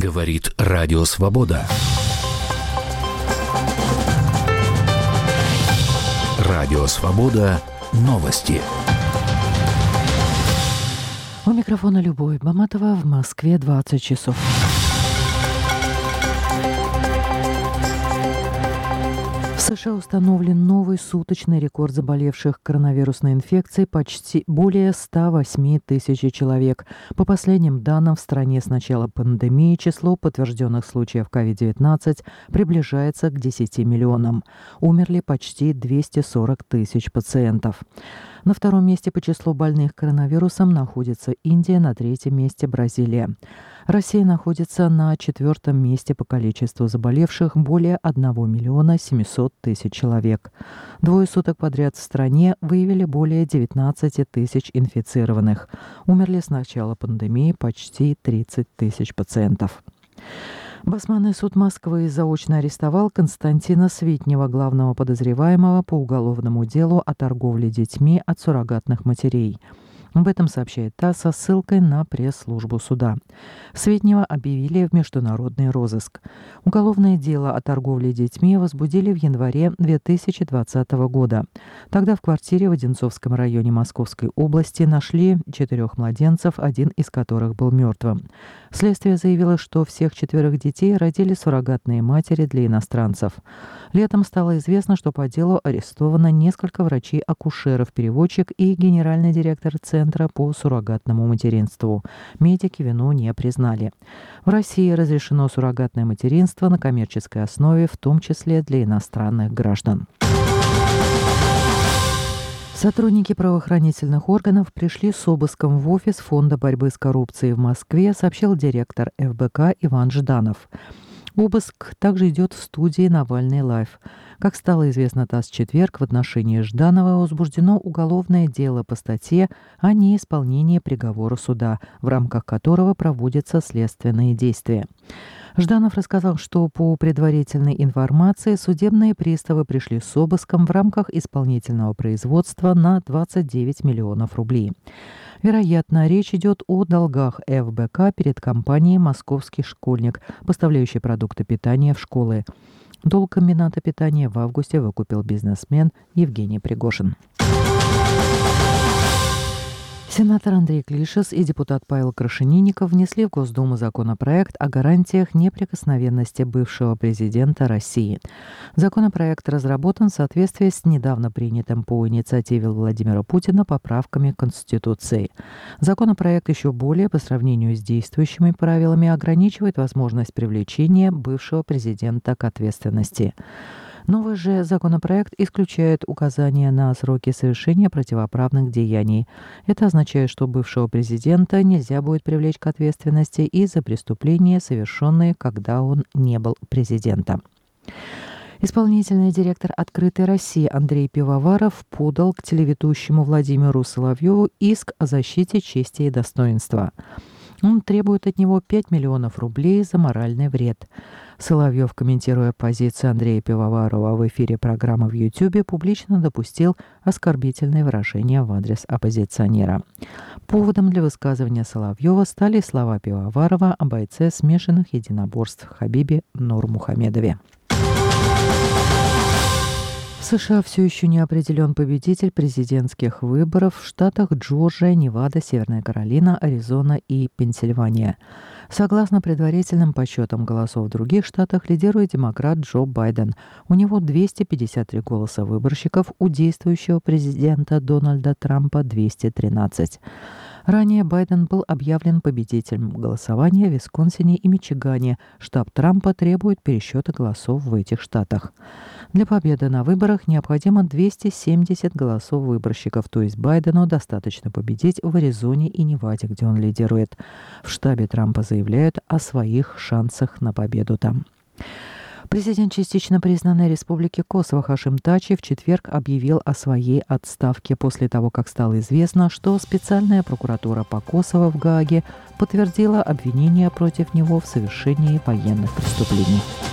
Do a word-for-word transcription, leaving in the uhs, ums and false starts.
Говорит Радио Свобода. Радио Свобода. Новости. У микрофона Любовь Баматова. В Москве двадцать часов. В США установлен новый суточный рекорд заболевших коронавирусной инфекцией, почти более ста восьми тысяч человек. По последним данным, в стране с начала пандемии число подтвержденных случаев ковид девятнадцать приближается к десяти миллионам. Умерли почти двести сорок тысяч пациентов. На втором месте по числу больных коронавирусом находится Индия, на третьем месте Бразилия. Россия находится на четвертом месте по количеству заболевших, более одного миллиона семисот тысяч человек. Двое суток подряд в стране выявили более девятнадцати тысяч инфицированных. Умерли с начала пандемии почти тридцать тысяч пациентов. Басманный суд Москвы заочно арестовал Константина Свитнева, главного подозреваемого по уголовному делу о торговле детьми от суррогатных матерей. Об этом сообщает ТАСС со ссылкой на пресс-службу суда. Свитнева объявили в международный розыск. Уголовное дело о торговле детьми возбудили в январе две тысячи двадцатого года. Тогда в квартире в Одинцовском районе Московской области нашли четырех младенцев, один из которых был мертвым. Следствие заявило, что всех четверых детей родили суррогатные матери для иностранцев. Летом стало известно, что по делу арестовано несколько врачей-акушеров, переводчик и генеральный директор Центра по суррогатному материнству. Медики вину не признали. В России разрешено суррогатное материнство на коммерческой основе, в том числе для иностранных граждан. Сотрудники правоохранительных органов пришли с обыском в офис Фонда борьбы с коррупцией в Москве, сообщил директор эф бэ ка Иван Жданов. Обыск также идет в студии «Навальный лайв». Как стало известно ТАСС в четверг, в отношении Жданова возбуждено уголовное дело по статье о неисполнении приговора суда, в рамках которого проводятся следственные действия. Жданов рассказал, что по предварительной информации судебные приставы пришли с обыском в рамках исполнительного производства на двадцать девять миллионов рублей. Вероятно, речь идет о долгах эф бэ ка перед компанией «Московский школьник», поставляющей продукты питания в школы. Долг комбината питания в августе выкупил бизнесмен Евгений Пригожин. Сенатор Андрей Клишес и депутат Павел Крашенинников внесли в Госдуму законопроект о гарантиях неприкосновенности бывшего президента России. Законопроект разработан в соответствии с недавно принятым по инициативе Владимира Путина поправками к Конституции. Законопроект еще более, по сравнению с действующими правилами, ограничивает возможность привлечения бывшего президента к ответственности. Новый же законопроект исключает указания на сроки совершения противоправных деяний. Это означает, что бывшего президента нельзя будет привлечь к ответственности и за преступления, совершенные, когда он не был президентом. Исполнительный директор «Открытой России» Андрей Пивоваров подал к телеведущему Владимиру Соловьеву иск о защите чести и достоинства. Он требует от него пять миллионов рублей за моральный вред. Соловьев, комментируя позицию Андрея Пивоварова в эфире программы в Ютьюбе, публично допустил оскорбительные выражения в адрес оппозиционера. Поводом для высказывания Соловьева стали слова Пивоварова о бойце смешанных единоборств Хабибе Нурмухамедове. В США все еще не определен победитель президентских выборов в штатах Джорджия, Невада, Северная Каролина, Аризона и Пенсильвания. Согласно предварительным подсчетам голосов в других штатах, лидирует демократ Джо Байден. У него двести пятьдесят три голоса выборщиков, у действующего президента Дональда Трампа двести тринадцать. Ранее Байден был объявлен победителем голосования в Висконсине и Мичигане. Штаб Трампа требует пересчета голосов в этих штатах. Для победы на выборах необходимо двести семьдесят голосов выборщиков, то есть Байдену достаточно победить в Аризоне и Неваде, где он лидирует. В штабе Трампа заявляют о своих шансах на победу там. Президент частично признанной республики Косово Хашим Тачи в четверг объявил о своей отставке после того, как стало известно, что специальная прокуратура по Косово в Гааге подтвердила обвинения против него в совершении военных преступлений.